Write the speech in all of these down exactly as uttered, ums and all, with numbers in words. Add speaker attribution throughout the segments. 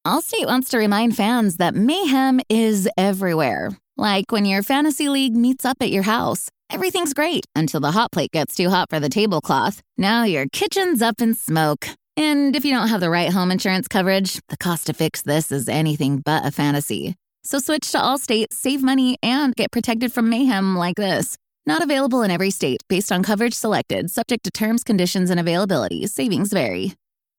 Speaker 1: Allstate wants to remind fans that mayhem is everywhere. Like when your fantasy league meets up at your house. Everything's great until the hot plate gets too hot for the tablecloth. Now your kitchen's up in smoke. And if you don't have the right home insurance coverage, the cost to fix this is anything but a fantasy. So switch to Allstate, save money, and get protected from mayhem like this. Not available in every state based on coverage selected, subject to terms, conditions, and availability. Savings vary.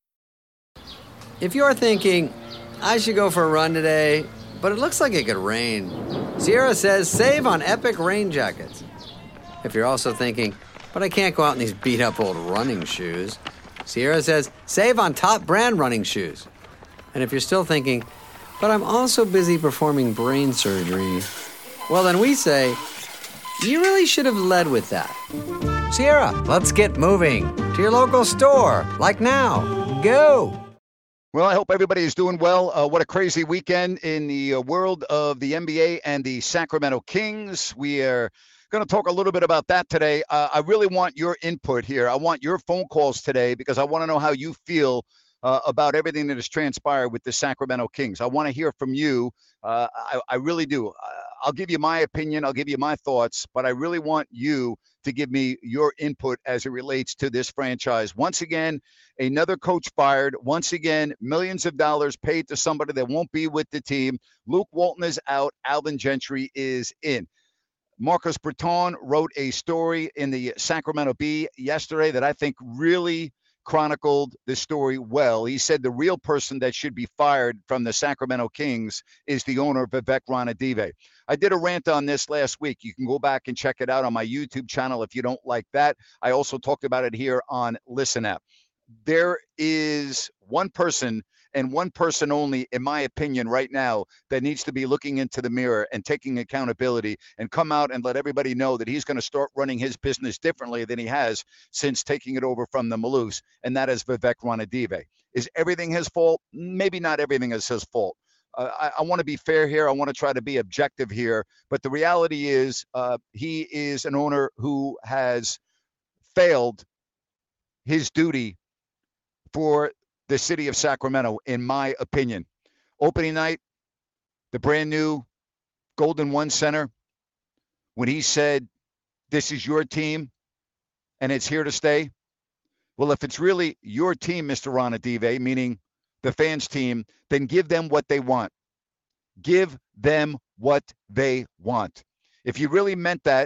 Speaker 2: If you're thinking, I should go for a run today, but it looks like it could rain, Sierra says save on Epic rain jackets. If you're also thinking, but I can't go out in these beat-up old running shoes, Sierra says save on top brand running shoes. And if you're still thinking, but I'm also busy performing brain surgery, well then we say, you really should have led with that. Sierra, let's get moving to your local store, like now. Go!
Speaker 3: Well, I hope everybody is doing well. Uh, what a crazy weekend in the uh, world of the N B A and the Sacramento Kings. We are going to talk a little bit about that today. Uh, I really want your input here. I want your phone calls today because I want to know how you feel uh, about everything that has transpired with the Sacramento Kings. I want to hear from you. Uh, I, I really do. I'll give you my opinion. I'll give you my thoughts, but I really want you to give me your input as it relates to this franchise. Once again, another coach fired. Once again, millions of dollars paid to somebody that won't be with the team. Luke Walton is out. Alvin Gentry is in. Marcus Breton wrote a story in the Sacramento Bee yesterday that I think really chronicled the story well. He said the real person that should be fired from the Sacramento Kings is the owner, Vivek Ranadive. I did a rant on this last week. You can go back and check it out on my YouTube channel if you don't like that. I also talked about it here on Listen App. There is one person and one person only, in my opinion, right now, that needs to be looking into the mirror and taking accountability and come out and let everybody know that he's going to start running his business differently than he has since taking it over from the Maloofs, and that is Vivek Ranadive. Is everything his fault? Maybe not everything is his fault. Uh, I, I want to be fair here. I want to try to be objective here. But the reality is uh, he is an owner who has failed his duty for the city of Sacramento, in my opinion. Opening night, the brand new Golden One Center, when he said, this is your team and it's here to stay. Well, if it's really your team, Mister Ranadive, meaning the fans' team, then give them what they want. Give them what they want. If you really meant that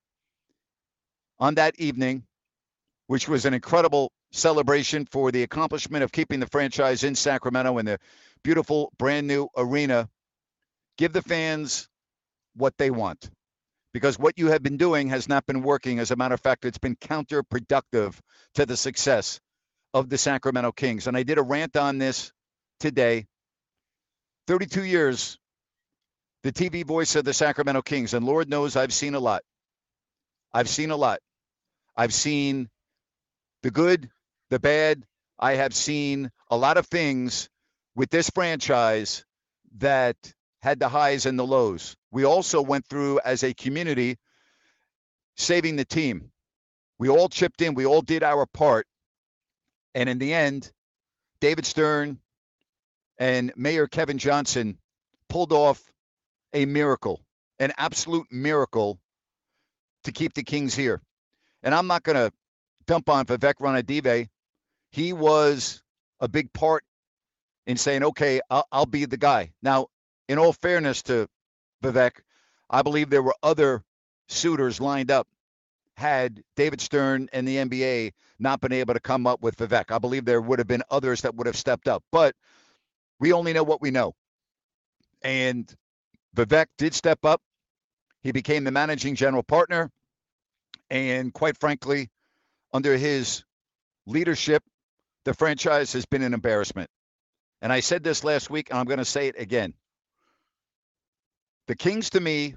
Speaker 3: on that evening, which was an incredible celebration for the accomplishment of keeping the franchise in Sacramento in the beautiful brand new arena, give the fans what they want, because what you have been doing has not been working. As a matter of fact, it's been counterproductive to the success of the Sacramento Kings. And I did a rant on this today. thirty-two years, the T V voice of the Sacramento Kings, and Lord knows I've seen a lot. I've seen a lot. I've seen the good, the bad. I have seen a lot of things with this franchise that had the highs and the lows. We also went through, as a community, saving the team. We all chipped in. We all did our part. And in the end, David Stern and Mayor Kevin Johnson pulled off a miracle, an absolute miracle to keep the Kings here. And I'm not going to dump on Vivek Ranadive. He was a big part in saying, okay, I'll, I'll be the guy. Now, in all fairness to Vivek, I believe there were other suitors lined up had David Stern and the N B A not been able to come up with Vivek. I believe there would have been others that would have stepped up, but we only know what we know. And Vivek did step up. He became the managing general partner. And quite frankly, under his leadership, the franchise has been an embarrassment. And I said this last week, and I'm going to say it again. The Kings, to me,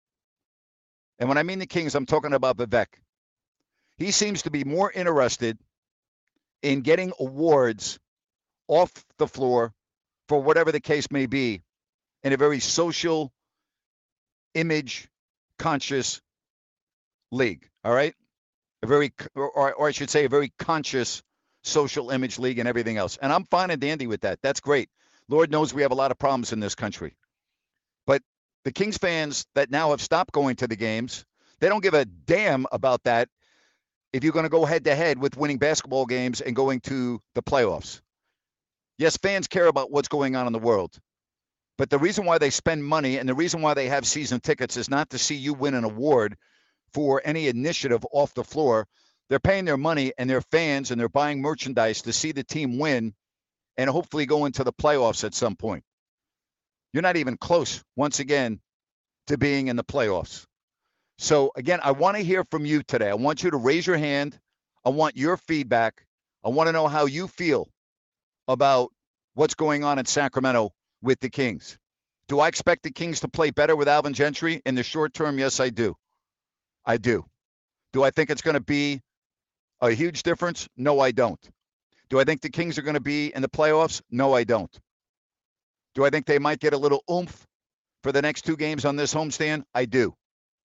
Speaker 3: and when I mean the Kings, I'm talking about Vivek. He seems to be more interested in getting awards off the floor for whatever the case may be in a very social, image conscious league. All right. A very, or, or I should say, a very conscious social image league and everything else. And I'm fine and dandy with that. That's great. Lord knows we have a lot of problems in this country. But the Kings fans that now have stopped going to the games, they don't give a damn about that if you're going to go head-to-head with winning basketball games and going to the playoffs. Yes, fans care about what's going on in the world. But the reason why they spend money and the reason why they have season tickets is not to see you win an award for any initiative off the floor. They're paying their money and they're fans and they're buying merchandise to see the team win and hopefully go into the playoffs at some point. You're not even close, once again, to being in the playoffs. So, again, I want to hear from you today. I want you to raise your hand. I want your feedback. I want to know how you feel about what's going on in Sacramento with the Kings. Do I expect the Kings to play better with Alvin Gentry in the short term? Yes, I do. I do. Do I think it's going to be a huge difference? No, I don't. Do I think the Kings are going to be in the playoffs? No, I don't. Do I think they might get a little oomph for the next two games on this homestand? I do.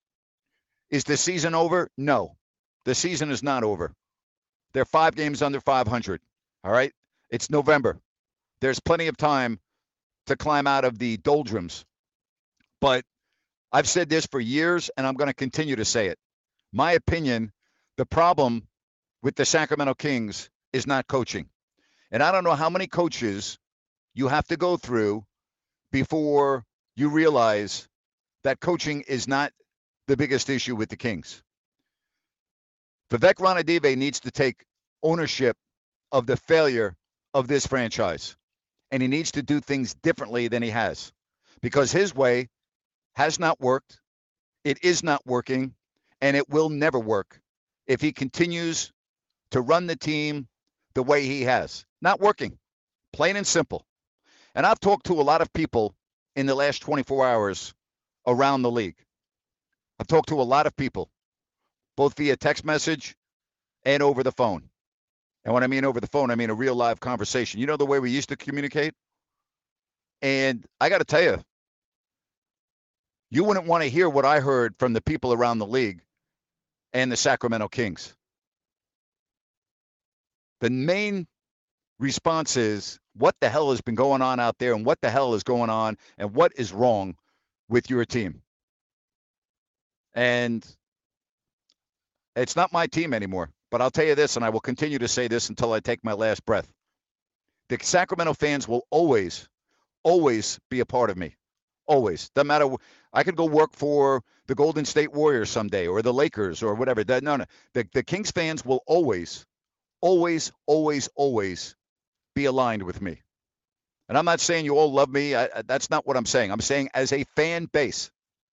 Speaker 3: Is the season over? No. The season is not over. They're five games under five hundred. All right? It's November. There's plenty of time to climb out of the doldrums. But I've said this for years, and I'm going to continue to say it. My opinion, the problem with the Sacramento Kings is not coaching. And I don't know how many coaches you have to go through before you realize that coaching is not the biggest issue with the Kings. Vivek Ranadive needs to take ownership of the failure of this franchise. And he needs to do things differently than he has. Because his way has not worked. It is not working. And it will never work if he continues to run the team the way he has. Not working. Plain and simple. And I've talked to a lot of people in the last twenty-four hours around the league. I've talked to a lot of people, both via text message and over the phone. And when I mean over the phone, I mean a real live conversation. You know the way we used to communicate? And I got to tell you, you wouldn't want to hear what I heard from the people around the league and the Sacramento Kings. The main response is, what the hell has been going on out there and what the hell is going on and what is wrong with your team? And it's not my team anymore. But I'll tell you this, and I will continue to say this until I take my last breath. The Sacramento fans will always, always be a part of me. Always. Doesn't matter. I could go work for the Golden State Warriors someday or the Lakers or whatever. No, no. The, the Kings fans will always, always, always, always be aligned with me. And I'm not saying you all love me. I, that's not what I'm saying. I'm saying as a fan base,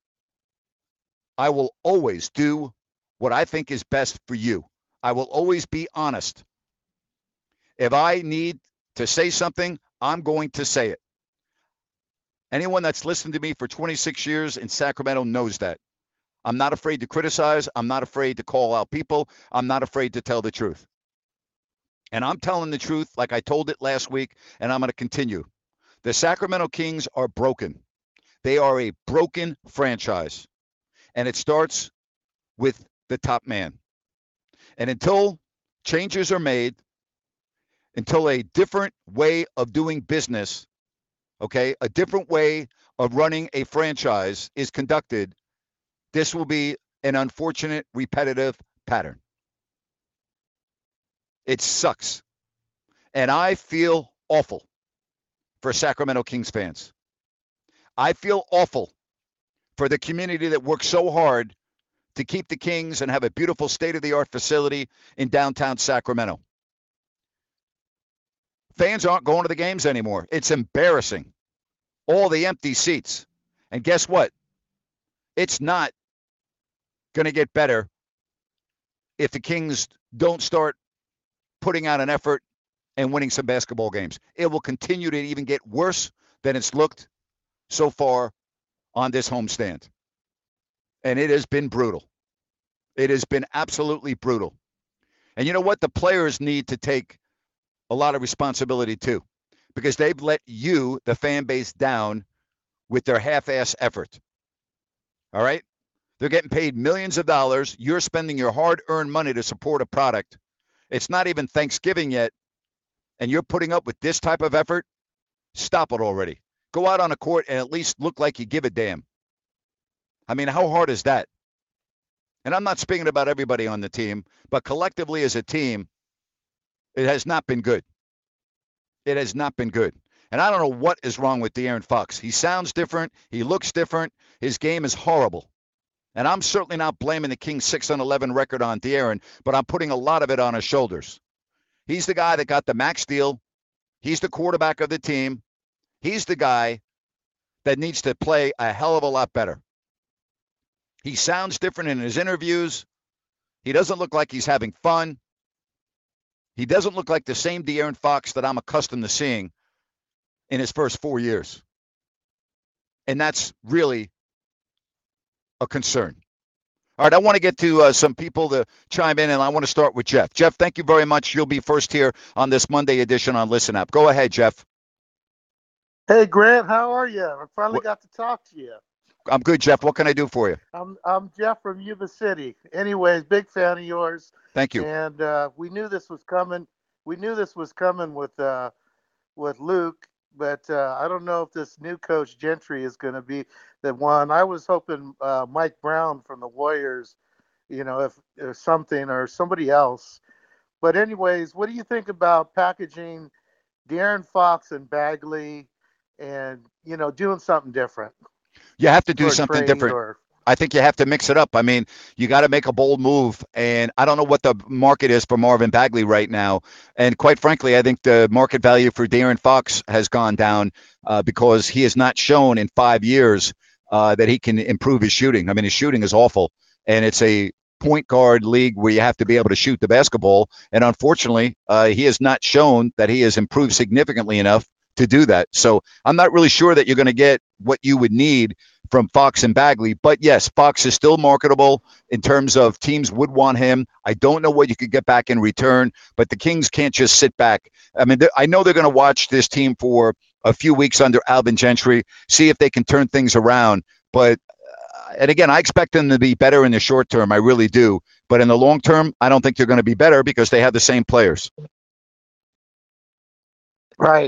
Speaker 3: I will always do what I think is best for you. I will always be honest. If I need to say something, I'm going to say it. Anyone that's listened to me for twenty-six years in Sacramento knows that. I'm not afraid to criticize. I'm not afraid to call out people. I'm not afraid to tell the truth. And I'm telling the truth like I told it last week, and I'm going to continue. The Sacramento Kings are broken. They are a broken franchise. And it starts with the top man. And until changes are made, until a different way of doing business, okay, a different way of running a franchise is conducted, this will be an unfortunate, repetitive pattern. It sucks. And I feel awful for Sacramento Kings fans. I feel awful for the community that works so hard to keep the Kings and have a beautiful state-of-the-art facility in downtown Sacramento. Fans aren't going to the games anymore. It's embarrassing. All the empty seats. And guess what? It's not going to get better if the Kings don't start putting out an effort and winning some basketball games. It will continue to even get worse than it's looked so far on this homestand. And it has been brutal. It has been absolutely brutal. And you know what? The players need to take a lot of responsibility too, because they've let you, the fan base, down with their half-ass effort. All right? They're getting paid millions of dollars. You're spending your hard-earned money to support a product. It's not even Thanksgiving yet, and you're putting up with this type of effort. Stop it already. Go out on a court and at least look like you give a damn. I mean, how hard is that? And I'm not speaking about everybody on the team, but collectively as a team, it has not been good. It has not been good. And I don't know what is wrong with De'Aaron Fox. He sounds different. He looks different. His game is horrible. And I'm certainly not blaming the Kings' six and eleven record on De'Aaron, but I'm putting a lot of it on his shoulders. He's the guy that got the max deal. He's the quarterback of the team. He's the guy that needs to play a hell of a lot better. He sounds different in his interviews. He doesn't look like he's having fun. He doesn't look like the same De'Aaron Fox that I'm accustomed to seeing in his first four years. And that's really a concern. All right, I want to get to uh, some people to chime in, and I want to start with Jeff. Jeff, thank you very much. You'll be first here on this Monday edition on Listen Up. Go ahead, Jeff.
Speaker 4: Hey, Grant, how are you? I finally
Speaker 3: what?
Speaker 4: got to talk to you.
Speaker 3: I'm good, Jeff. What can I do for you?
Speaker 4: I'm I'm Jeff from Yuba City. Anyways, big fan of yours.
Speaker 3: Thank you.
Speaker 4: And uh, we knew this was coming. We knew this was coming with uh, with Luke, but uh, I don't know if this new coach Gentry is going to be the one. I was hoping uh, Mike Brown from the Warriors, you know, if, if something or somebody else. But anyways, what do you think about packaging De'Aaron Fox and Bagley, and you know, doing something different?
Speaker 3: You have to do something different.
Speaker 4: Or,
Speaker 3: I think you have to mix it up. I mean, you got to make a bold move, and I don't know what the market is for Marvin Bagley right now. And quite frankly, I think the market value for De'Aaron Fox has gone down uh, because he has not shown in five years uh, that he can improve his shooting. I mean, his shooting is awful, and it's a point guard league where you have to be able to shoot the basketball. And unfortunately, uh, he has not shown that he has improved significantly enough to do that. So I'm not really sure that you're going to get what you would need from Fox and Bagley. But yes, Fox is still marketable in terms of teams would want him. I don't know what you could get back in return, but the Kings can't just sit back. I mean, I know they're going to watch this team for a few weeks under Alvin Gentry, see if they can turn things around. But, uh, and again, I expect them to be better in the short term. I really do. But in the long term, I don't think they're going to be better because they have the same players.
Speaker 4: Right.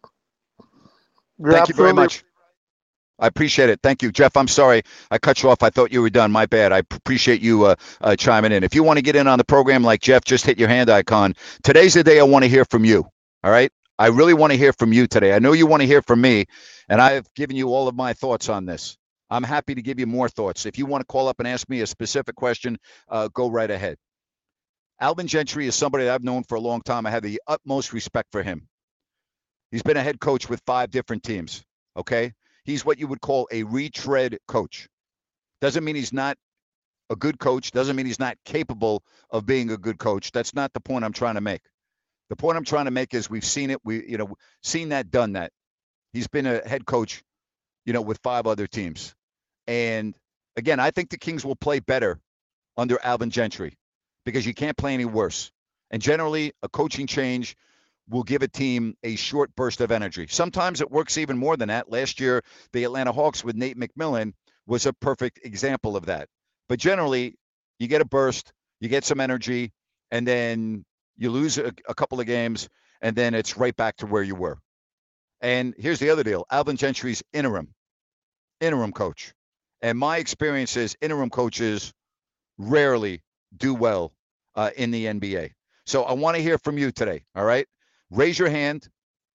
Speaker 4: You're
Speaker 3: Thank you very
Speaker 4: absolutely-
Speaker 3: much. I appreciate it. Thank you, Jeff. I'm sorry I cut you off. I thought you were done. My bad. I appreciate you uh, uh, chiming in. If you want to get in on the program like Jeff, just hit your hand icon. Today's the day I want to hear from you. All right? I really want to hear from you today. I know you want to hear from me, and I've given you all of my thoughts on this. I'm happy to give you more thoughts. If you want to call up and ask me a specific question, uh, go right ahead. Alvin Gentry is somebody that I've known for a long time. I have the utmost respect for him. He's been a head coach with five different teams, okay? He's what you would call a retread coach. Doesn't mean he's not a good coach. Doesn't mean he's not capable of being a good coach. That's not the point I'm trying to make. The point I'm trying to make is we've seen it. We, you know, seen that, done that. He's been a head coach, you know, with five other teams. And again, I think the Kings will play better under Alvin Gentry because you can't play any worse. And generally, a coaching change will give a team a short burst of energy. Sometimes it works even more than that. Last year, the Atlanta Hawks with Nate McMillan was a perfect example of that. But generally, you get a burst, you get some energy, and then you lose a, a couple of games, and then it's right back to where you were. And here's the other deal. Alvin Gentry's interim, interim coach. And my experience is interim coaches rarely do well uh, in the N B A. So I want to hear from you today, all right? Raise your hand,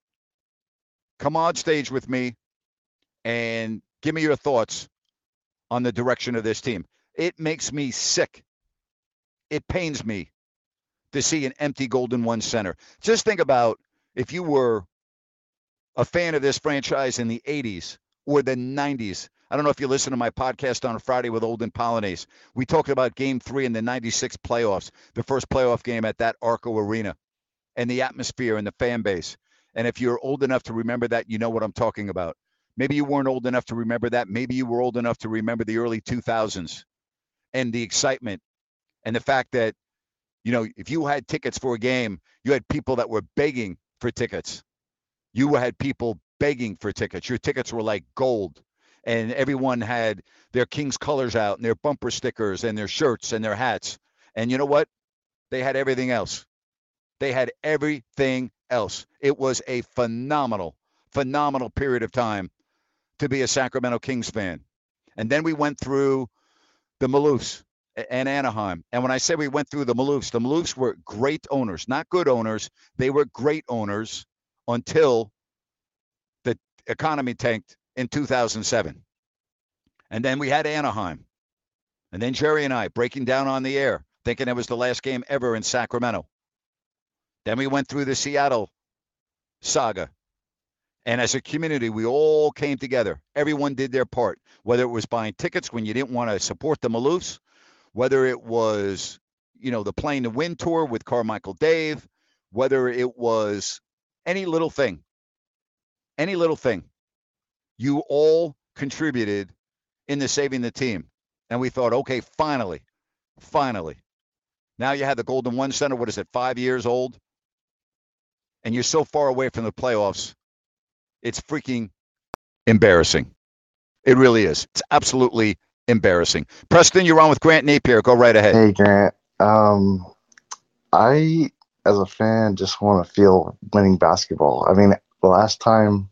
Speaker 3: come on stage with me, and give me your thoughts on the direction of this team. It makes me sick. It pains me to see an empty Golden One center. Just think about if you were a fan of this franchise in the eighties or the nineties. I don't know if you listen to my podcast on a Friday with Olden Polynice. We talked about game three in the ninety-six playoffs, the first playoff game at that Arco Arena, and the atmosphere and the fan base. And if you're old enough to remember that, you know what I'm talking about. Maybe you weren't old enough to remember that. Maybe you were old enough to remember the early two thousands and the excitement and the fact that, you know, if you had tickets for a game, you had people that were begging for tickets. You had people begging for tickets. Your tickets were like gold. And everyone had their Kings colors out and their bumper stickers and their shirts and their hats. And you know what? They had everything else. They had everything else. It was a phenomenal, phenomenal period of time to be a Sacramento Kings fan. And then we went through the Maloofs and Anaheim. And when I say we went through the Maloofs, the Maloofs were great owners, not good owners. They were great owners until the economy tanked in two thousand seven. And then we had Anaheim. And then Jerry and I breaking down on the air, thinking it was the last game ever in Sacramento. Then we went through the Seattle saga. And as a community, we all came together. Everyone did their part, whether it was buying tickets when you didn't want to support the Maloofs, whether it was, you know, the Playing to Win tour with Carmichael Dave, whether it was any little thing, any little thing. You all contributed into saving the team. And we thought, okay, finally, finally. Now you have the Golden One Center, what is it, five years old? And you're so far away from the playoffs. It's freaking embarrassing. It really is. It's absolutely embarrassing. Preston, you're on with Grant Napier. Go right ahead.
Speaker 5: Hey, Grant. Um, I, as a fan, just want to feel winning basketball. I mean, the last time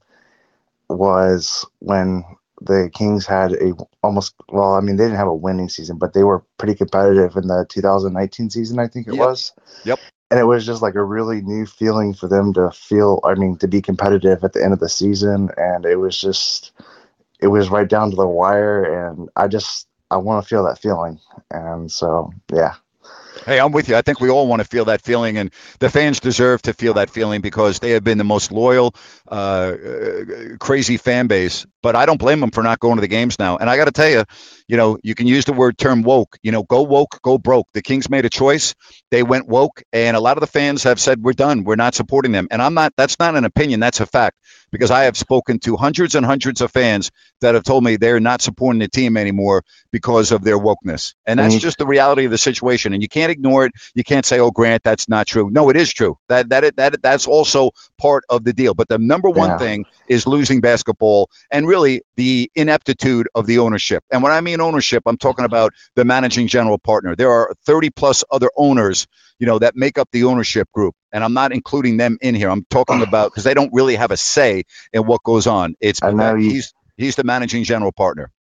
Speaker 5: was when the Kings had a almost, well, I mean, they didn't have a winning season, but they were pretty competitive in the two thousand nineteen season, I think it
Speaker 3: Yep.
Speaker 5: was.
Speaker 3: Yep.
Speaker 5: And it was just like a really new feeling for them to feel, I mean, to be competitive at the end of the season. And it was just, it was right down to the wire. And I just, I want to feel that feeling. And so, yeah.
Speaker 3: Hey, I'm with you. I think we all want to feel that feeling, and the fans deserve to feel that feeling because they have been the most loyal, uh, uh, crazy fan base. But I don't blame them for not going to the games now. And I got to tell you, you know, you can use the word term woke. You know, go woke, go broke. The Kings made a choice. They went woke, and a lot of the fans have said, we're done. We're not supporting them. And I'm not, that's not an opinion. That's a fact, because I have spoken to hundreds and hundreds of fans that have told me they're not supporting the team anymore because of their wokeness. And that's just the reality of the situation. And you can't ignore it. You can't say, oh, Grant, that's not true. No, it is true. That that that that's also part of the deal. But the number one
Speaker 5: Yeah.
Speaker 3: thing is losing basketball, and really the ineptitude of the ownership. And when I mean ownership, I'm talking about the managing general partner. There are thirty plus other owners, you know, that make up the ownership group. And I'm not including them in here. I'm talking about, because they don't really have a say in what goes on. It's
Speaker 5: I know you-
Speaker 3: he's he's the managing general partner.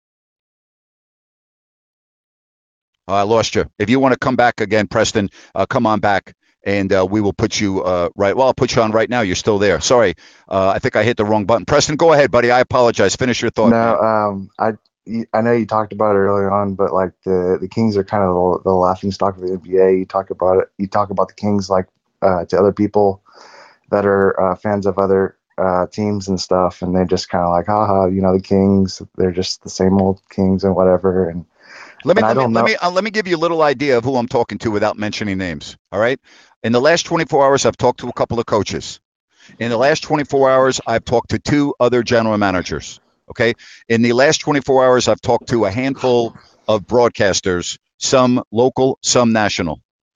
Speaker 3: Oh, I lost you. If you want to come back again, Preston, uh, come on back, and uh, we will put you uh, right. Well, I'll put you on right now. You're still there. Sorry. Uh, I think I hit the wrong button. Preston, go ahead, buddy. I apologize. Finish your thought.
Speaker 5: No,
Speaker 3: man.
Speaker 5: um, I you- I know you talked about it earlier on, but like the, the Kings are kind of the, the laughing stock of the N B A. You talk about it. You talk about the Kings like uh, to other people that are uh, fans of other uh, teams and stuff, and they're just kind of like, haha, you know, the Kings. They're just the same old Kings and whatever. And
Speaker 3: Let me
Speaker 5: and I
Speaker 3: let me
Speaker 5: don't
Speaker 3: let
Speaker 5: know-
Speaker 3: me, uh, let me give you a little idea of who I'm talking to without mentioning names. All right. In the last twenty-four hours, I've talked to a couple of coaches. In the last twenty-four hours, I've talked to two other general managers. Okay. In the last twenty-four hours, I've talked to a handful of broadcasters, some local, some national,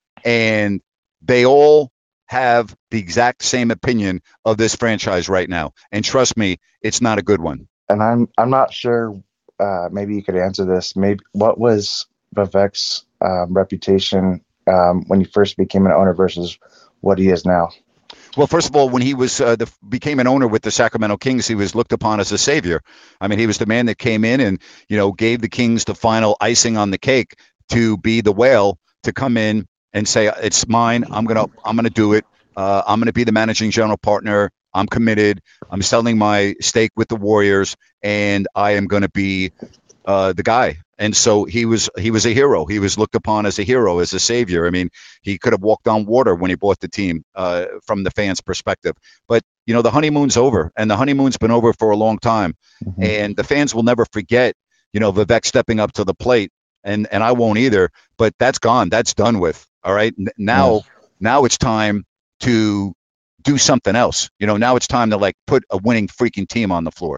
Speaker 3: and they all have the exact same opinion of this franchise right now. And trust me, it's not a good one.
Speaker 5: and I'm I'm not sure. Uh, maybe you could answer this. Maybe what was Vivek's um, reputation um, when he first became an owner versus what he is now?
Speaker 3: Well, first of all, when he was uh, the, became an owner with the Sacramento Kings, he was looked upon as a savior. I mean, he was the man that came in and, you know, gave the Kings the final icing on the cake to be the whale, to come in and say, it's mine. I'm gonna I'm gonna do it. Uh, I'm gonna be the managing general partner. I'm committed. I'm selling my stake with the Warriors, and I am going to be uh, the guy. And so he was he was a hero. He was looked upon as a hero, as a savior. I mean, he could have walked on water when he bought the team uh, from the fans' perspective. But, you know, the honeymoon's over, and the honeymoon's been over for a long time.
Speaker 5: Mm-hmm.
Speaker 3: And the fans will never forget, you know, Vivek stepping up to the plate, and, and I won't either. But that's gone. That's done with. All right. N- now,
Speaker 5: Yeah.
Speaker 3: now it's time to do something else. You know, now it's time to like put a winning freaking team on the floor.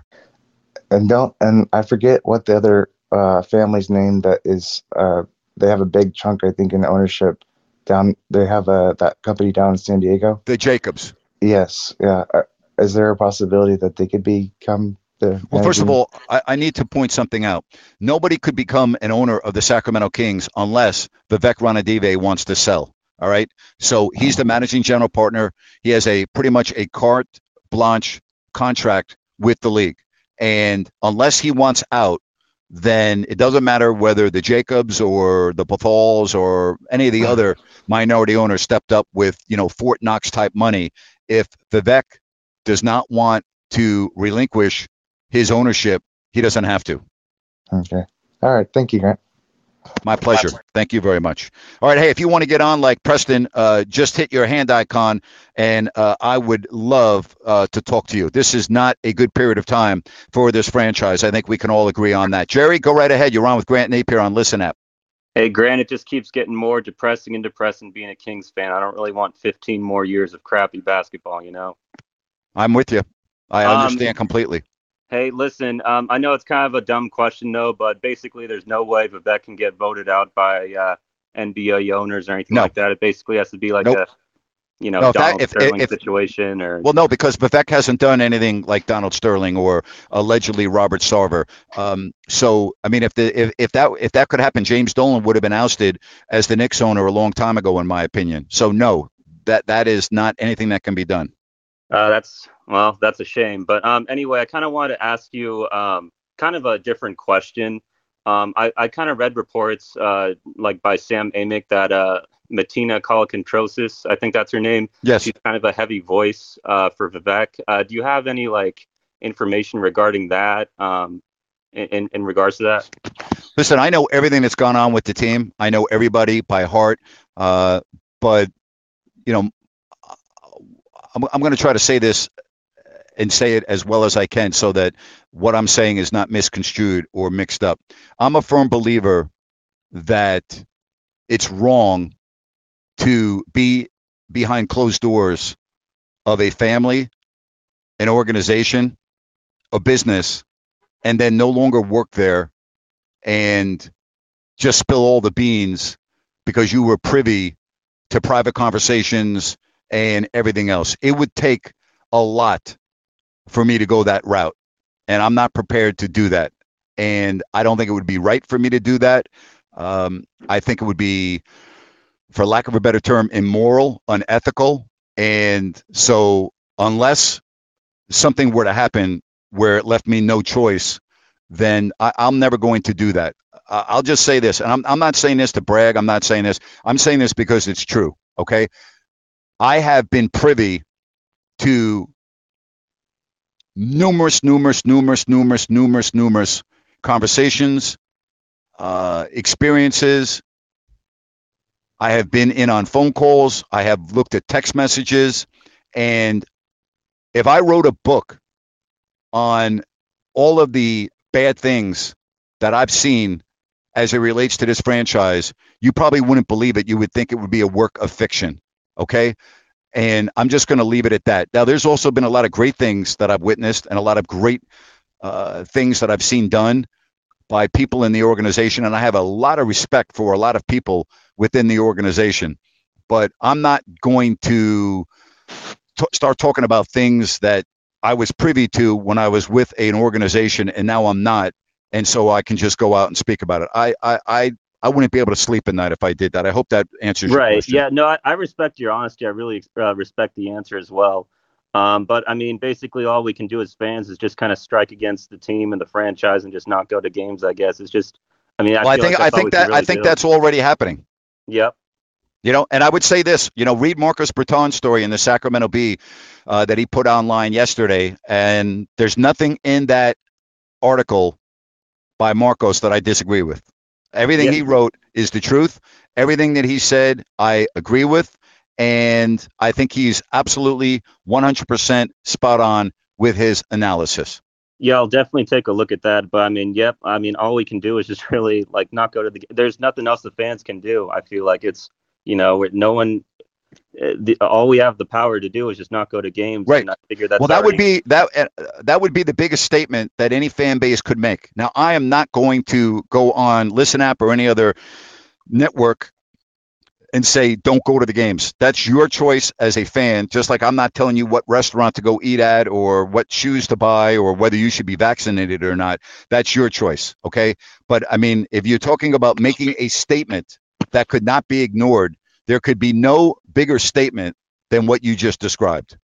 Speaker 5: And don't and I forget what the other uh, family's name that is. Uh, they have a big chunk, I think, in ownership down. They have a that company down in San Diego.
Speaker 3: The Jacobs.
Speaker 5: Yes, yeah. Uh, is there a possibility that they could become the?
Speaker 3: Well, first of
Speaker 5: managing-
Speaker 3: all, I, I need to point something out. Nobody could become an owner of the Sacramento Kings unless Vivek Ranadive wants to sell. All right. So he's the managing general partner. He has a pretty much a carte blanche contract with the league. And unless he wants out, then it doesn't matter whether the Jacobs or the Bethals or any of the other minority owners stepped up with, you know, Fort Knox type money. If Vivek does not want to relinquish his ownership, he doesn't have to.
Speaker 5: Okay. All right. Thank you, Grant.
Speaker 3: My pleasure. Thank you very much. All right. Hey, if you want to get on like Preston, uh, just hit your hand icon, and uh, I would love uh, to talk to you. This is not a good period of time for this franchise. I think we can all agree on that. Jerry, go right ahead. You're on with Grant Napier on Listen App.
Speaker 6: Hey, Grant, it just keeps getting more depressing and depressing being a Kings fan. I don't really want fifteen more years of crappy basketball, you know?
Speaker 3: I'm with you. I
Speaker 6: Um,
Speaker 3: understand completely.
Speaker 6: Hey, listen, um, I know it's kind of a dumb question, though, but basically there's no way Vivek can get voted out by uh, N B A owners or anything
Speaker 3: No.
Speaker 6: like that. It basically has to be like
Speaker 3: Nope.
Speaker 6: a, you know,
Speaker 3: No, if that-
Speaker 6: Donald
Speaker 3: if-
Speaker 6: Sterling
Speaker 3: if-
Speaker 6: situation. or
Speaker 3: Well, no, because Vivek hasn't done anything like Donald Sterling or allegedly Robert Sarver. Um, so, I mean, if the if, if that if that could happen, James Dolan would have been ousted as the Knicks owner a long time ago, in my opinion. So, no, that that is not anything that can be done.
Speaker 6: Uh, that's well, that's a shame. But um, anyway, I kind of wanted to ask you um, kind of a different question. Um, I, I kind of read reports uh, like by Sam Amick that uh, Martina Colacontrosis, I think that's her name.
Speaker 3: Yes.
Speaker 6: She's kind of a heavy voice uh, for Vivek. Uh, do you have any like information regarding that? Um, in in regards to that?
Speaker 3: Listen, I know everything that's gone on with the team. I know everybody by heart. Uh, but you know, I'm, I'm going to try to say this and say it as well as I can so that what I'm saying is not misconstrued or mixed up. I'm a firm believer that it's wrong to be behind closed doors of a family, an organization, a business, and then no longer work there and just spill all the beans because you were privy to private conversations and everything else. It would take a lot for me to go that route, and I'm not prepared to do that. And I don't think it would be right for me to do that. Um, I think it would be, for lack of a better term, immoral, unethical. And so unless something were to happen where it left me no choice, then I, I'm never going to do that. Uh, I'll just say this, and I'm, I'm not saying this to brag. I'm not saying this. I'm saying this because it's true. Okay. I have been privy to numerous, numerous, numerous, numerous, numerous, numerous conversations, uh, experiences. I have been in on phone calls. I have looked at text messages. And if I wrote a book on all of the bad things that I've seen as it relates to this franchise, you probably wouldn't believe it. You would think it would be a work of fiction. Okay. And I'm just going to leave it at that. Now, there's also been a lot of great things that I've witnessed and a lot of great uh, things that I've seen done by people in the organization. And I have a lot of respect for a lot of people within the organization. But I'm not going to t- start talking about things that I was privy to when I was with an organization and now I'm not. And so I can just go out and speak about it. I, I, I, I wouldn't be able to sleep at night if I did that. I hope that answers your
Speaker 6: Right.
Speaker 3: question.
Speaker 6: Yeah. No, I, I respect your honesty. I really uh, respect the answer as well. Um, but I mean, basically, all we can do as fans is just kind of strike against the team and the franchise and just not go to games. I guess it's just. I mean, I,
Speaker 3: Well, I
Speaker 6: feel
Speaker 3: think
Speaker 6: like
Speaker 3: I
Speaker 6: that's all
Speaker 3: think
Speaker 6: we can
Speaker 3: that
Speaker 6: really
Speaker 3: I think
Speaker 6: do.
Speaker 3: that's already happening.
Speaker 6: Yep.
Speaker 3: You know, and I would say this, you know, read Marcus Berton's story in the Sacramento Bee uh, that he put online yesterday. And there's nothing in that article by Marcos that I disagree with. Everything
Speaker 6: Yeah.
Speaker 3: he wrote is the truth. Everything that he said, I agree with. And I think he's absolutely one hundred percent spot on with his analysis.
Speaker 6: Yeah, I'll definitely take a look at that. But I mean, yep. I mean, all we can do is just really like not go to the. There's nothing else the fans can do. I feel like it's you know no one. uh, The, all we have the power to do is just not go to games.
Speaker 3: Right.
Speaker 6: And I figure that's
Speaker 3: Well, that would
Speaker 6: already-
Speaker 3: be that uh, that would be the biggest statement that any fan base could make. Now, I am not going to go on Listen App or any other network and say don't go to the games. That's your choice as a fan. Just like I'm not telling you what restaurant to go eat at or what shoes to buy or whether you should be vaccinated or not. That's your choice. Okay. But I mean, if you're talking about making a statement that could not be ignored, there could be no bigger statement than what you just described.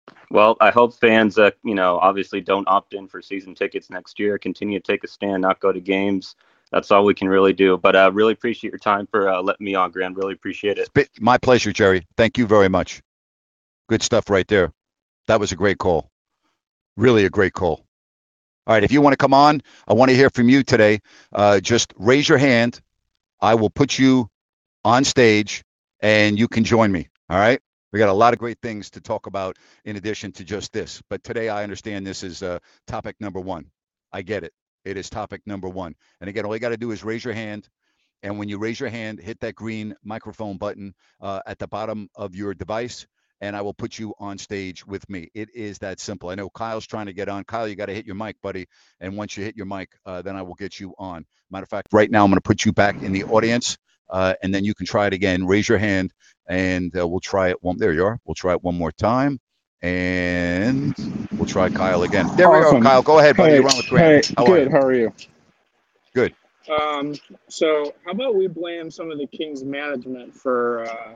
Speaker 6: Well, I hope fans, uh, you know, obviously don't opt in for season tickets next year. Continue to take a stand, not go to games. That's all we can really do. But I uh, really appreciate your time for uh, letting me on, Grant. Really appreciate it.
Speaker 3: My pleasure, Jerry. Thank you very much. Good stuff right there. That was a great call. Really a great call. All right, if you want to come on, I want to hear from you today. Uh, just raise your hand. I will put you on stage, and you can join me. All right? We got a lot of great things to talk about in addition to just this. But today I understand this is uh, topic number one. I get it. It is topic number one. And again, all you got to do is raise your hand. And when you raise your hand, hit that green microphone button uh, at the bottom of your device, and I will put you on stage with me. It is that simple. I know Kyle's trying to get on. Kyle, you got to hit your mic, buddy. And once you hit your mic, uh, then I will get you on. Matter of fact, right now I'm going to put you back in the audience, uh, and then you can try it again. Raise your hand, and uh, we'll try it one. There you are. We'll try it one more time, and we'll try Kyle again. There
Speaker 7: Awesome.
Speaker 3: we go, Kyle. Go ahead, buddy.
Speaker 7: Hey,
Speaker 3: You're on with Grant.
Speaker 7: hey,
Speaker 3: How
Speaker 7: good.
Speaker 3: are
Speaker 7: How are you?
Speaker 3: Good.
Speaker 7: Um, so how about we blame some of the Kings management for uh,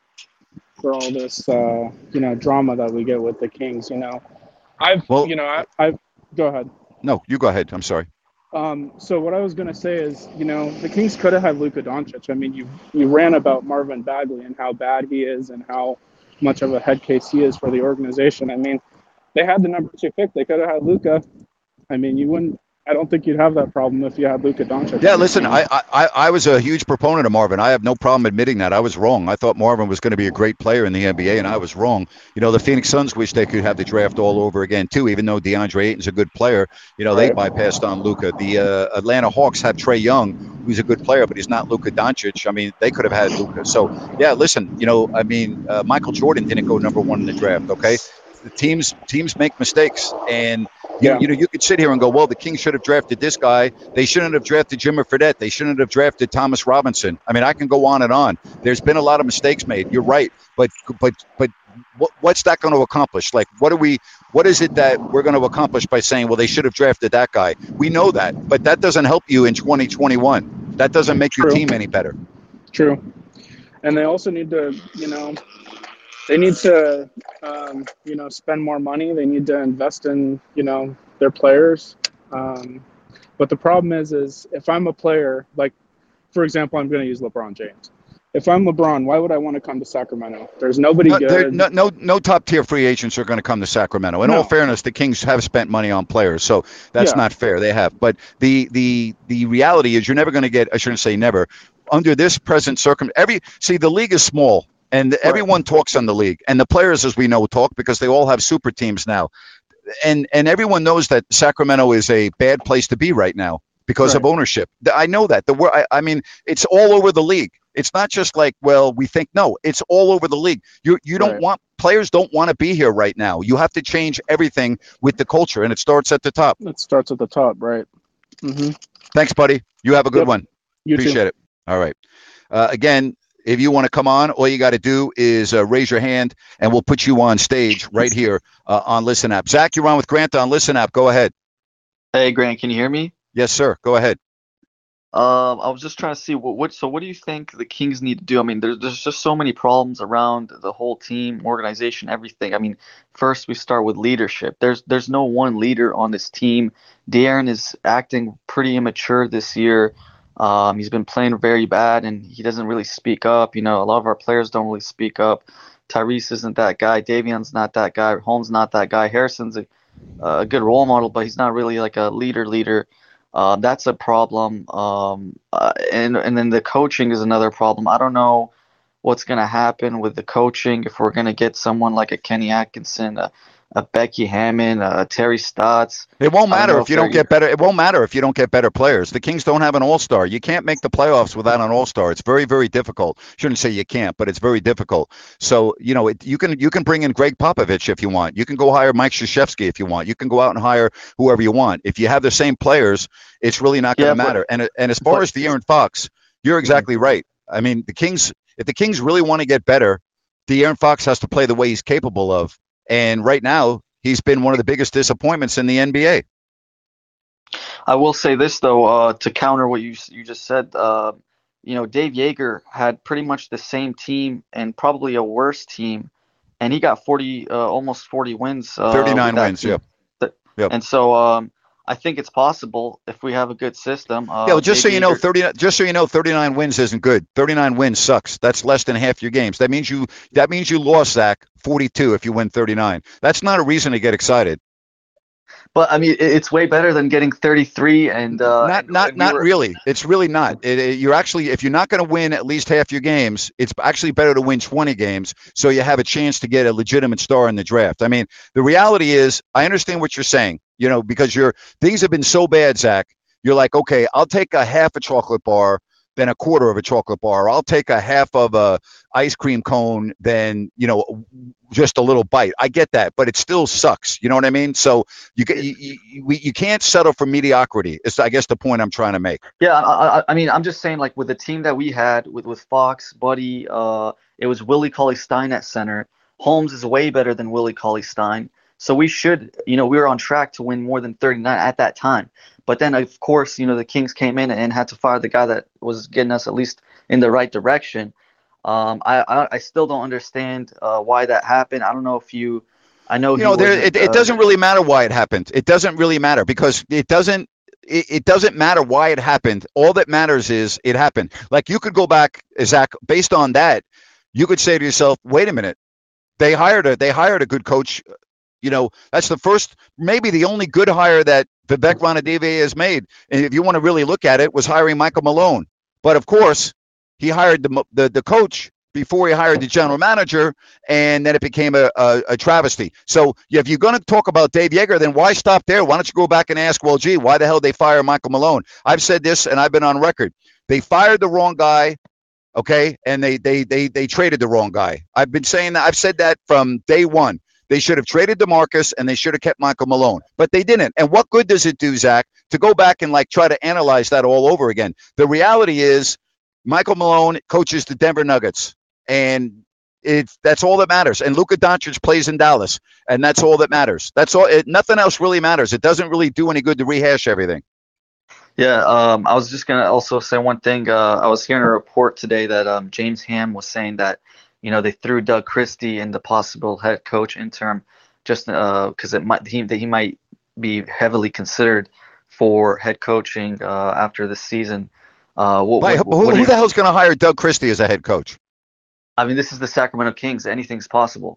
Speaker 7: for all this, uh, you know, drama that we get with the Kings? You know, I've,
Speaker 3: Well-
Speaker 7: you know, I, I've. Go ahead.
Speaker 3: No, you go ahead. I'm sorry.
Speaker 7: Um, so what I was going to say is, you know, the Kings could have had Luka Doncic. I mean, you you ran about Marvin Bagley and how bad he is and how much of a head case he is for the organization. I mean, they had the number two pick. They could have had Luka. I mean, you wouldn't. I don't think you'd have that problem if you had Luka Doncic.
Speaker 3: Yeah, listen, I, I I was a huge proponent of Marvin. I have no problem admitting that. I was wrong. I thought Marvin was going to be a great player in the N B A, and I was wrong. You know, the Phoenix Suns wish they could have the draft all over again, too, even though DeAndre Ayton's a good player. You know, they
Speaker 7: Right.
Speaker 3: bypassed on Luka. The uh, Atlanta Hawks have Trae Young, who's a good player, but he's not Luka Doncic. I mean, they could have had Luka. So, yeah, listen, you know, I mean, uh, Michael Jordan didn't go number one in the draft, okay? The teams teams make mistakes, and you,
Speaker 7: Yeah.
Speaker 3: you know you could sit here and go, well, the Kings should have drafted this guy. They shouldn't have drafted Jimmy Fredette. They shouldn't have drafted Thomas Robinson. I mean, I can go on and on. There's been a lot of mistakes made. You're right, but but but what, what's that going to accomplish? Like, what are we? What is it that we're going to accomplish by saying, well, they should have drafted that guy? We know that, but that doesn't help you in twenty twenty-one. That doesn't make your
Speaker 7: True.
Speaker 3: team any better.
Speaker 7: True. And they also need to, you know, they need to, um, you know, spend more money. They need to invest in, you know, their players. Um, but the problem is, is if I'm a player, like, for example, I'm going to use LeBron James. If I'm LeBron, why would I want to come to Sacramento? There's nobody
Speaker 3: No, there-
Speaker 7: good.
Speaker 3: no, no, no top tier free agents are going to come to Sacramento. In
Speaker 7: No.
Speaker 3: all fairness, the Kings have spent money on players, so that's
Speaker 7: Yeah.
Speaker 3: not fair. They have, but the the the reality is, you're never going to get. I shouldn't say never. Under this present circum, every see the league is small, and everyone talks on the league, and the players, as we know, talk because they all have super teams now, and and everyone knows that Sacramento is a bad place to be right now because of
Speaker 7: Right.
Speaker 3: ownership. The- I know that. The wor- I, I mean, it's all over the league. It's not just like, well, we think. No, it's all over the league. You you don't
Speaker 7: Right.
Speaker 3: want players don't want to be here right now. You have to change everything with the culture, and it starts at the top.
Speaker 7: It starts at the top, right? Mm-hmm.
Speaker 3: Thanks, buddy. You have a good
Speaker 7: Yep.
Speaker 3: one.
Speaker 7: You too.
Speaker 3: Appreciate it. All right. Uh, again, if you want to come on, all you got to do is uh, raise your hand, and we'll put you on stage right here uh, on Listen App. Zach, you're on with Grant on Listen App. Go ahead.
Speaker 8: Hey, Grant, can you hear me?
Speaker 3: Yes, sir. Go ahead.
Speaker 8: Um, I was just trying to see what, what so what do you think the Kings need to do? I mean, there's there's just so many problems around the whole team, organization, everything. I mean, first we start with leadership. There's there's no one leader on this team. De'Aaron is acting pretty immature this year. Um, he's been playing very bad, and he doesn't really speak up. You know, a lot of our players don't really speak up. Tyrese isn't that guy. Davion's not that guy. Holmes not that guy. Harrison's a, a good role model, but he's not really like a leader leader. Uh, that's a problem. Um, uh, and and then the coaching is another problem. I don't know what's going to happen with the coaching if we're going to get someone like a Kenny Atkinson, a, a Becky Hammond, a Terry Stotts.
Speaker 3: It won't
Speaker 8: I don't
Speaker 3: matter
Speaker 8: know
Speaker 3: if
Speaker 8: if
Speaker 3: you don't
Speaker 8: they're-
Speaker 3: get better. It won't matter if you don't get better players. The Kings don't have an all-star. You can't make the playoffs without an all-star. It's very, very difficult. Shouldn't say you can't, but it's very difficult. So, you know, it, you can you can bring in Greg Popovich if you want. You can go hire Mike Krzyzewski if you want. You can go out and hire whoever you want. If you have the same players, it's really not going to
Speaker 8: Yeah, but-
Speaker 3: matter. And and as far
Speaker 8: but-
Speaker 3: as De'Aaron Fox, you're exactly right. I mean, the Kings, if the Kings really want to get better, De'Aaron Fox has to play the way he's capable of. And right now, he's been one of the biggest disappointments in the N B A.
Speaker 8: I will say this though, uh, to counter what you you just said. Uh, you know, Dave Yeager had pretty much the same team and probably a worse team and he got forty, uh, almost forty wins. Uh,
Speaker 3: thirty-nine
Speaker 8: with that
Speaker 3: wins,
Speaker 8: team.
Speaker 3: yep. Yep.
Speaker 8: And so um, I think it's possible if we have a good system. Uh,
Speaker 3: yeah, well, just so
Speaker 8: maybe
Speaker 3: you know,
Speaker 8: you're-
Speaker 3: thirty. Just so you know, thirty-nine wins isn't good. thirty-nine wins sucks. That's less than half your games. That means you. That means you lost, Zach, forty-two if you win thirty-nine. That's not a reason to get excited.
Speaker 8: But I mean, it- it's way better than getting thirty-three and uh,
Speaker 3: not
Speaker 8: and,
Speaker 3: not
Speaker 8: and we
Speaker 3: not
Speaker 8: were-
Speaker 3: really. It's really not. It, it- you're actually, if you're not going to win at least half your games, it's actually better to win twenty games so you have a chance to get a legitimate star in the draft. I mean, the reality is, I understand what you're saying. You know, because your things have been so bad, Zach. You're like, okay, I'll take a half a chocolate bar than a quarter of a chocolate bar. I'll take a half of a ice cream cone than, you know, just a little bite. I get that, but it still sucks. You know what I mean? So you you, you, we, you can't settle for mediocrity. It's, I guess, the point I'm trying to make.
Speaker 8: Yeah, I, I, I mean, I'm just saying, like with the team that we had with with Fox, Buddy, uh, it was Willie Cauley-Stein at center. Holmes is way better than Willie Cauley-Stein. So we should, you know, we were on track to win more than thirty-nine at that time. But then, of course, you know, the Kings came in and had to fire the guy that was getting us at least in the right direction. Um, I, I I still don't understand uh, why that happened. I don't know if you, I know
Speaker 3: You
Speaker 8: he
Speaker 3: know, there,
Speaker 8: wasn't,
Speaker 3: it, it
Speaker 8: uh,
Speaker 3: doesn't really matter why it happened. It doesn't really matter because it doesn't. It, it doesn't matter why it happened. All that matters is it happened. Like you could go back, Zach, based on that, you could say to yourself, "Wait a minute, they hired a they hired a good coach." You know, that's the first, maybe the only good hire that Vivek Ranadive has made. And if you want to really look at it, was hiring Michael Malone. But of course, he hired the the, the coach before he hired the general manager, and then it became a, a, a travesty. So if you're going to talk about Dave Yeager, then why stop there? Why don't you go back and ask, well, gee, why the hell they fire Michael Malone? I've said this, and I've been on record. They fired the wrong guy. Okay, and they they they they traded the wrong guy. I've been saying that. I've said that from day one. They should have traded DeMarcus and they should have kept Michael Malone, but they didn't. And what good does it do, Zach, to go back and like try to analyze that all over again? The reality is Michael Malone coaches the Denver Nuggets, and it's that's all that matters. And Luka Doncic plays in Dallas, and that's all that matters. That's all. It, nothing else really matters. It doesn't really do any good to rehash everything.
Speaker 8: Yeah, um, I was just gonna also say one thing. Uh, I was hearing a report today that um, James Ham was saying that, you know, they threw Doug Christie in the possible head coach interim, just because uh, it might he that he might be heavily considered for head coaching uh, after this season. Uh, what,
Speaker 3: Why,
Speaker 8: what,
Speaker 3: who,
Speaker 8: what do
Speaker 3: who
Speaker 8: you-
Speaker 3: the hell's going to hire Doug Christie as a head coach?
Speaker 8: I mean, this is the Sacramento Kings. Anything's possible.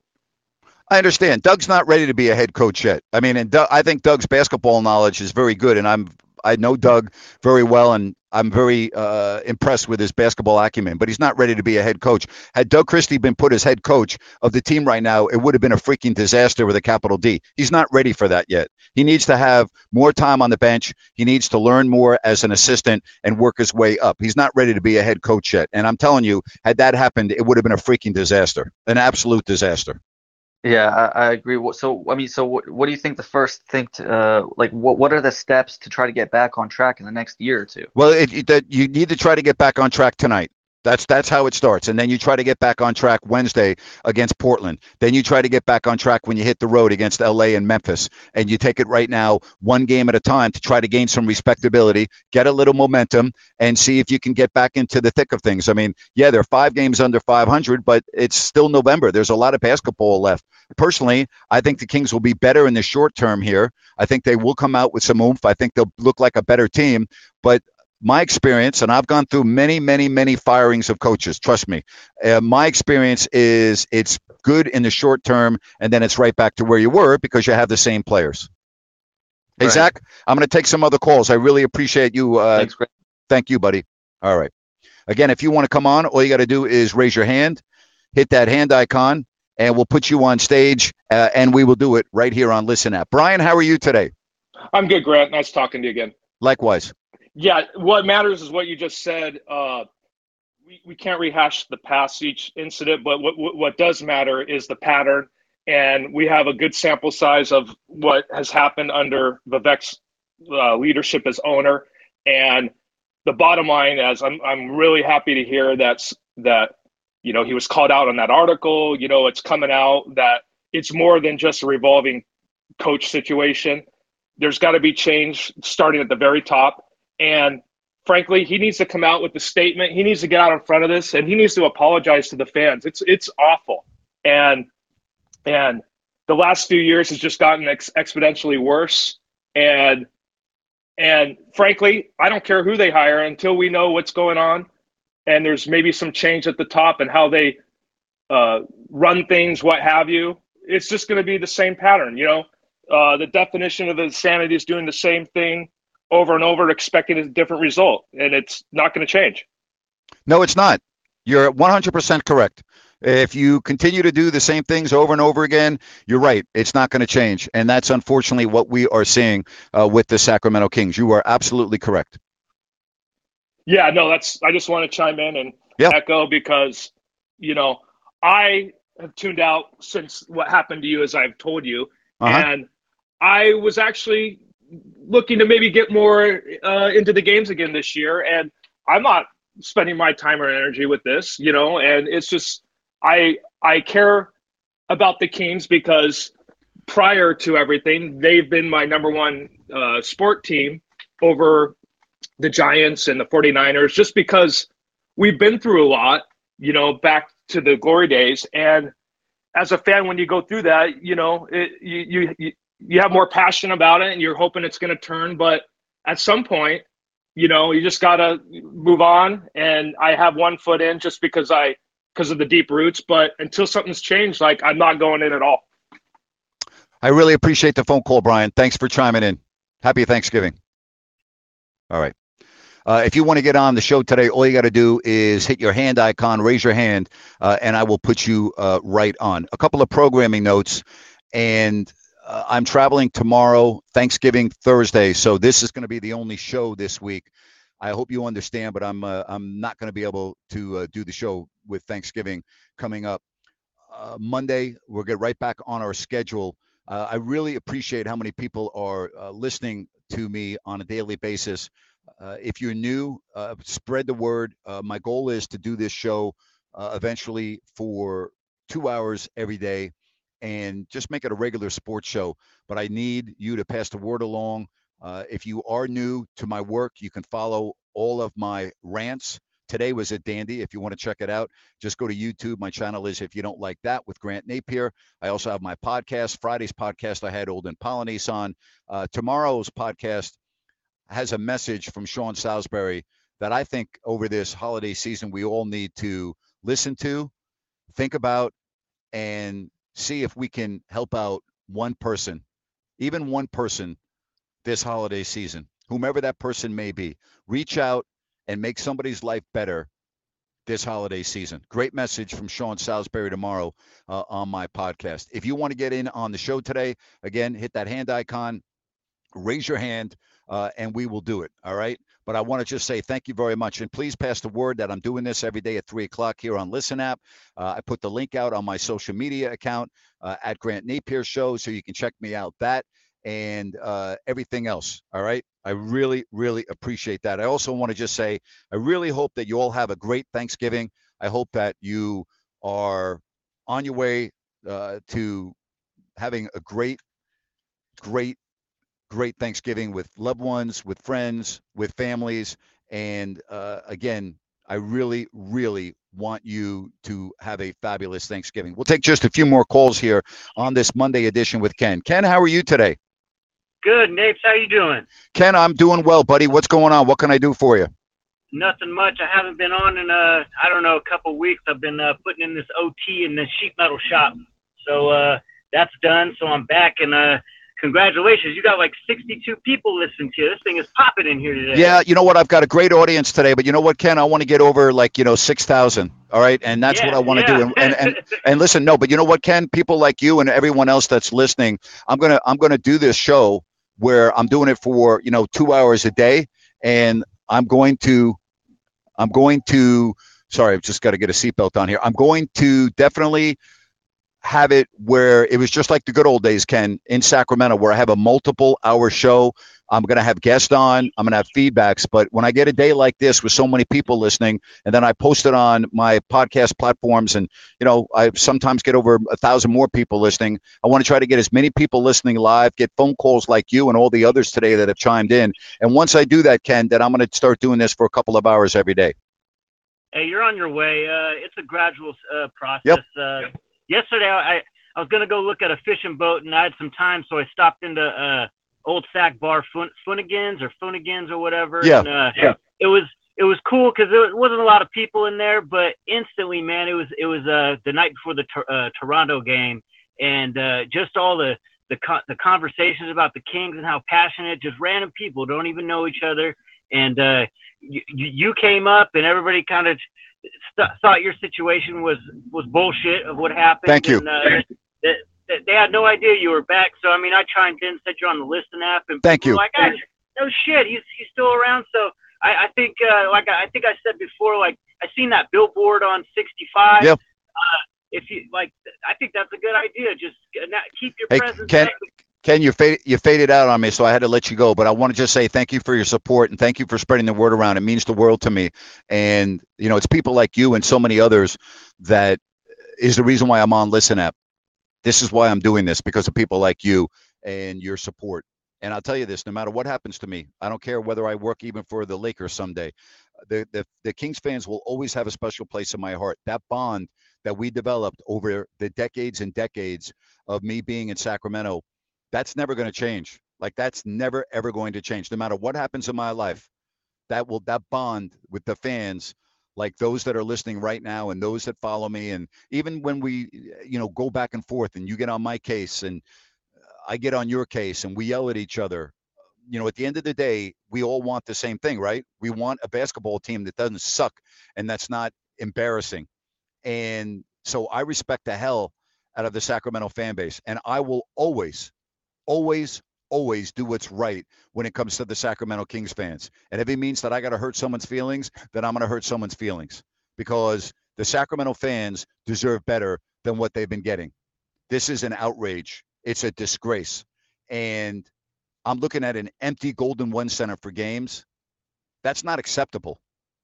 Speaker 3: I understand. Doug's not ready to be a head coach yet. I mean, and Doug, I think Doug's basketball knowledge is very good, and I'm I know Doug very well, and I'm very uh, impressed with his basketball acumen. But he's not ready to be a head coach. Had Doug Christie been put as head coach of the team right now, it would have been a freaking disaster with a capital D. He's not ready for that yet. He needs to have more time on the bench. He needs to learn more as an assistant and work his way up. He's not ready to be a head coach yet. And I'm telling you, had that happened, it would have been a freaking disaster, an absolute disaster.
Speaker 8: Yeah, I, I agree. What- So, I mean, so what, what do you think the first thing to, uh, like, what, what are the steps to try to get back on track in the next year or two?
Speaker 3: Well, it, it, that you need to try to get back on track tonight. That's that's how it starts. And then you try to get back on track Wednesday against Portland. Then you try to get back on track when you hit the road against L A and Memphis. And you take it right now, one game at a time, to try to gain some respectability, get a little momentum, and see if you can get back into the thick of things. I mean, yeah, they're five games under five hundred, but it's still November. There's a lot of basketball left. Personally, I think the Kings will be better in the short term here. I think they will come out with some oomph. I think they'll look like a better team. But my experience, and I've gone through many, many, many firings of coaches, trust me, uh, my experience is it's good in the short term, and then it's right back to where you were because you have the same players. Hey,
Speaker 8: Right.
Speaker 3: Zach, I'm going to take some other calls. I really appreciate you. Uh,
Speaker 8: Thanks, Greg.
Speaker 3: Thank you, buddy. All right. Again, if you want to come on, all you got to do is raise your hand, hit that hand icon, and we'll put you on stage, uh, and we will do it right here on Listen App. Brian, how are you today?
Speaker 9: I'm good, Grant. Nice talking to you again.
Speaker 3: Likewise.
Speaker 9: Yeah, what matters is what you just said. Uh, we, we can't rehash the past each incident, but what, what what does matter is the pattern. And we have a good sample size of what has happened under Vivek's uh, leadership as owner. And the bottom line is I'm I'm really happy to hear that's, that, you know, he was called out on that article. You know, it's coming out that it's more than just a revolving coach situation. There's got to be change starting at the very top. And frankly, he needs to come out with a statement. He needs to get out in front of this, and he needs to apologize to the fans. It's it's awful. And And the last few years has just gotten ex- exponentially worse. And and frankly, I don't care who they hire until we know what's going on, and there's maybe some change at the top and how they uh, run things, what have you. It's just going to be the same pattern, you know. Uh, the definition of insanity is doing the same thing over and over, expecting a different result, and it's not going to change.
Speaker 3: No, it's not. You're one hundred percent correct. If you continue to do the same things over and over again, you're right. It's not going to change. And that's unfortunately what we are seeing uh, with the Sacramento Kings. You are absolutely correct.
Speaker 9: Yeah, no, that's, I just want to chime in and
Speaker 3: yep.
Speaker 9: echo because, you know, I have tuned out since what happened to you, as I've told you. Uh-huh. And I was actually looking to maybe get more uh, into the games again this year. And I'm not spending my time or energy with this, you know, and it's just, I I care about the Kings because prior to everything, they've been my number one uh, sport team over the Giants and the 49ers, just because we've been through a lot, you know, back to the glory days. And as a fan, when you go through that, you know, it, you, you, you have more passion about it and you're hoping it's going to turn. But at some point, you know, you just got to move on. And I have one foot in just because I, because of the deep roots, but until something's changed, like I'm not going in at all.
Speaker 3: I really appreciate the phone call, Brian. Thanks for chiming in. Happy Thanksgiving. All right. Uh, if you want to get on the show today, all you got to do is hit your hand icon, raise your hand, uh, and I will put you uh, right on. A couple of programming notes, and uh, I'm traveling tomorrow, Thanksgiving Thursday, so this is going to be the only show this week. I hope you understand, but I'm uh, I'm not going to be able to uh, do the show with Thanksgiving coming up. Uh, Monday, we'll get right back on our schedule. Uh, I really appreciate how many people are uh, listening to me on a daily basis. Uh, if you're new, uh, spread the word. Uh, my goal is to do this show uh, eventually for two hours every day and just make it a regular sports show. But I need you to pass the word along. Uh, if you are new to my work, you can follow all of my rants. Today was a dandy. If you want to check it out, just go to YouTube. My channel is If You Don't Like That with Grant Napier. I also have my podcast. Friday's podcast, I had Olden Polynice on. Uh, tomorrow's podcast has a message from Sean Salisbury that I think over this holiday season we all need to listen to, think about, and see if we can help out one person, even one person this holiday season, whomever that person may be. Reach out and make somebody's life better this holiday season. Great message from Sean Salisbury tomorrow uh, on my podcast. If you want to get in on the show today, again, hit that hand icon, raise your hand, uh, and we will do it. All right. But I want to just say thank you very much. And please pass the word that I'm doing this every day at three o'clock here on Listen App. Uh, I put the link out on my social media account uh, at Grant Napier Show, so you can check me out that and uh, everything else. All right. I really, really appreciate that. I also want to just say, I really hope that you all have a great Thanksgiving. I hope that you are on your way uh, to having a great, great, great Thanksgiving with loved ones, with friends, with families. And uh, again, I really, really want you to have a fabulous Thanksgiving. We'll take just a few more calls here on this Monday edition with Ken. Ken, how are you today?
Speaker 10: Good, Napes. How you doing?
Speaker 3: Ken, I'm doing well, buddy. What's going on? What can I do for you?
Speaker 10: Nothing much. I haven't been on in, uh, I don't know, a couple of weeks. I've been uh, putting in this O T in the sheet metal shop. So uh, that's done. So I'm back, and uh, congratulations. You got like sixty-two people listening to you. This thing is popping in here today.
Speaker 3: Yeah, you know what? I've got a great audience today, but you know what, Ken? I want to get over like, you know, six thousand. All right. And that's
Speaker 10: yeah,
Speaker 3: what I want to
Speaker 10: yeah.
Speaker 3: do. And, and, and, and listen, no, but you know what, Ken? People like you and everyone else that's listening, I'm going to, I'm going to do this show where I'm doing it for, you know, two hours a day. And I'm going to, I'm going to, sorry, I've just got to get a seatbelt on here. I'm going to definitely have it where it was just like the good old days, Ken, in Sacramento, where I have a multiple hour show. I'm going to have guests on. I'm going to have feedbacks. But when I get a day like this with so many people listening, and then I post it on my podcast platforms, and, you know, I sometimes get over a thousand more people listening. I want to try to get as many people listening live, get phone calls like you and all the others today that have chimed in. And once I do that, Ken, then I'm going to start doing this for a couple of hours every day.
Speaker 10: Hey, you're on your way. Uh, it's a gradual uh, process.
Speaker 3: Yep.
Speaker 10: Uh, yesterday, I, I was gonna go look at a fishing boat, and I had some time, so I stopped into uh, Old Sack Bar, Fun- Funnigans or Funnigans or whatever.
Speaker 3: Yeah.
Speaker 10: And, uh,
Speaker 3: yeah.
Speaker 10: It was it was cool because there wasn't a lot of people in there, but instantly, man, it was it was uh, the night before the uh, Toronto game, and uh, just all the the co- the conversations about the Kings and how passionate, just random people don't even know each other, and uh, you, you came up and everybody kind of st- thought your situation was was bullshit of what happened.
Speaker 3: Thank you.
Speaker 10: And, uh, they, they had no idea you were back, so I mean, I chimed in, said you're on the Listen app, and
Speaker 3: Thank
Speaker 10: people
Speaker 3: you.
Speaker 10: were like, oh, no shit, he's he's still around. So I, I think, uh, like I think I said before, like I seen that billboard on sixty-five.
Speaker 3: Yep.
Speaker 10: Uh, if you like, I think that's a good idea. Just keep your
Speaker 3: Hey,
Speaker 10: presence.
Speaker 3: Ken,
Speaker 10: back.
Speaker 3: Ken, you faded, you faded out on me, so I had to let you go. But I want to just say thank you for your support and thank you for spreading the word around. It means the world to me. And, you know, it's people like you and so many others that is the reason why I'm on Listen App. This is why I'm doing this, because of people like you and your support. And I'll tell you this, no matter what happens to me, I don't care whether I work even for the Lakers someday. The, the, the Kings fans will always have a special place in my heart. That bond that we developed over the decades and decades of me being in Sacramento, that's never going to change. Like that's never, ever going to change. No matter what happens in my life, that will, that bond with the fans, like those that are listening right now and those that follow me. And even when we, you know, go back and forth and you get on my case and I get on your case and we yell at each other, you know, at the end of the day, we all want the same thing, right? We want a basketball team that doesn't suck and that's not embarrassing. And so I respect the hell out of the Sacramento fan base. And I will always, always, always do what's right when it comes to the Sacramento Kings fans. And if it means that I got to hurt someone's feelings, then I'm going to hurt someone's feelings, because the Sacramento fans deserve better than what they've been getting. This is an outrage. It's a disgrace. And I'm looking at an empty Golden One Center for games. That's not acceptable.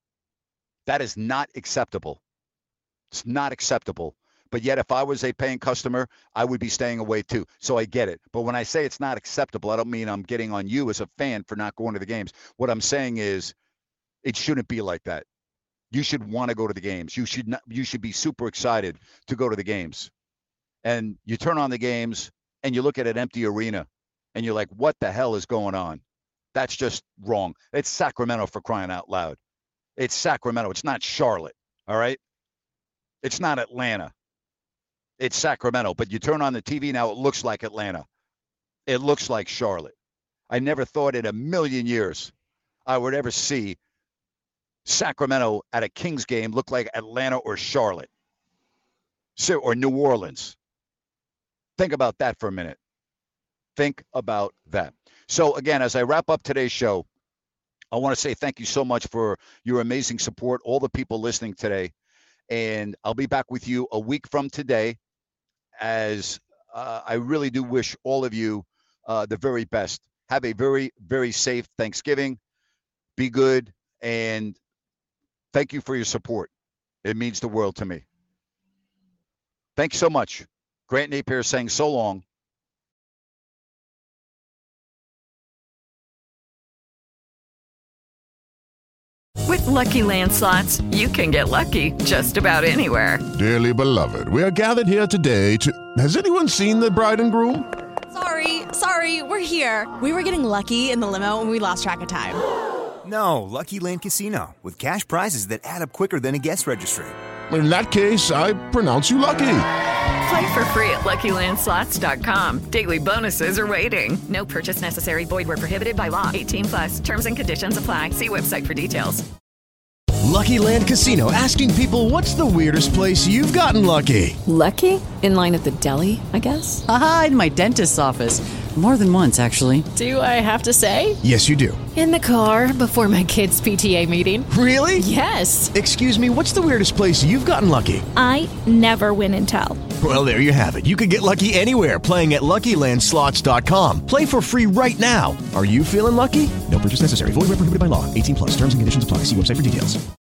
Speaker 3: That is not acceptable. It's not acceptable. But yet, if I was a paying customer, I would be staying away too. So I get it. But when I say it's not acceptable, I don't mean I'm getting on you as a fan for not going to the games. What I'm saying is it shouldn't be like that. You should want to go to the games. You should not, you should be super excited to go to the games. And you turn on the games and you look at an empty arena and you're like, what the hell is going on? That's just wrong. It's Sacramento, for crying out loud. It's Sacramento. It's not Charlotte. All right. It's not Atlanta. It's Sacramento. But you turn on the T V now, it looks like Atlanta. It looks like Charlotte. I never thought in a million years I would ever see Sacramento at a Kings game look like Atlanta or Charlotte. So, or New Orleans. Think about that for a minute. Think about that. So again, as I wrap up today's show, I want to say thank you so much for your amazing support, all the people listening today. And I'll be back with you a week from today, as uh, I really do wish all of you uh, the very best. Have a very, very safe Thanksgiving. Be good. And thank you for your support. It means the world to me. Thanks so much. Grant Napier saying so long.
Speaker 11: With Lucky Land Slots, you can get lucky just about anywhere.
Speaker 12: Dearly beloved, we are gathered here today to... Has anyone seen the bride and groom?
Speaker 13: Sorry, sorry, we're here. We were getting lucky in the limo and we lost track of time.
Speaker 14: No, Lucky Land Casino, with cash prizes that add up quicker than a guest registry.
Speaker 12: In that case, I pronounce you lucky.
Speaker 11: Play for free at Lucky Land Slots dot com. Daily bonuses are waiting. No purchase necessary. Void where prohibited by law. eighteen plus. Terms and conditions apply. See website for details.
Speaker 15: Lucky Land Casino, asking people, what's the weirdest place you've gotten lucky?
Speaker 16: Lucky? In line at the deli, I guess?
Speaker 17: Aha, in my dentist's office. More than once, actually.
Speaker 16: Do I have to say?
Speaker 15: Yes, you do.
Speaker 16: In the car before my kids' P T A meeting.
Speaker 15: Really?
Speaker 16: Yes.
Speaker 15: Excuse me, what's the weirdest place you've gotten lucky?
Speaker 18: I never win and tell.
Speaker 15: Well, there you have it. You can get lucky anywhere, playing at Lucky Land Slots dot com. Play for free right now. Are you feeling lucky? No purchase necessary. Void where prohibited by law. eighteen plus. Terms and conditions apply. See website for details.